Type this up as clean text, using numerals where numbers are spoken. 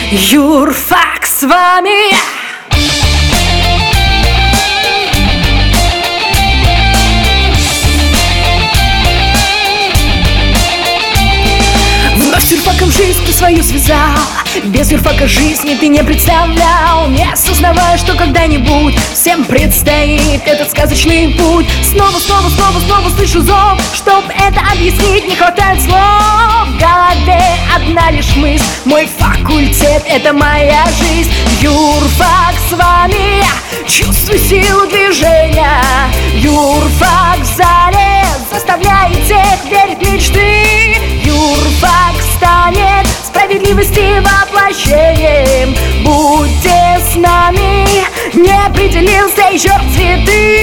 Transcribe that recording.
Юрфак с вами. Вновь с юрфаком жизнь ты свою связал. Без юрфака жизни ты не представлял, не осознавая, что когда-нибудь всем предстоит этот сказочный путь. Снова слышу зов, чтоб это объяснить, не хватает слов. В голове одна лишь мысль: мой факультет — это моя жизнь. Юрфак с вами, чувствуй силу движения. Юрфак в зале заставляет всех верить в мечты. Юрфак станет справедливости воплощением. Будьте с нами, не определился еще цветы.